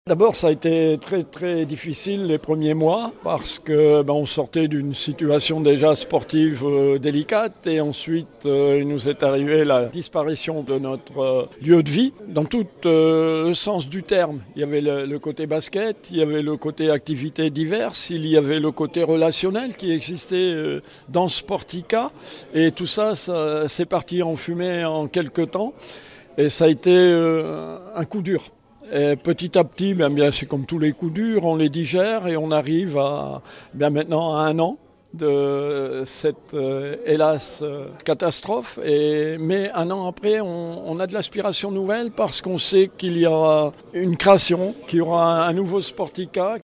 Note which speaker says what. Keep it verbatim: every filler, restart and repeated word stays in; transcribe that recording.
Speaker 1: D'abord, ça a été très très difficile les premiers mois parce que ben, on sortait d'une situation déjà sportive euh, délicate et ensuite euh, il nous est arrivé la disparition de notre euh, lieu de vie dans tout euh, le sens du terme. Il y avait le, le côté basket, il y avait le côté activités diverses, il y avait le côté relationnel qui existait euh, dans Sportica et tout ça, ça c'est parti en fumée en quelques temps et ça a été euh, un coup dur. Et petit à petit, bien, bien, c'est comme tous les coups durs, on les digère et on arrive à bien maintenant à un an de cette euh, hélas euh, catastrophe. Et, mais un an après, on, on a de l'aspiration nouvelle parce qu'on sait qu'il y aura une création, qu'il y aura un nouveau Sportica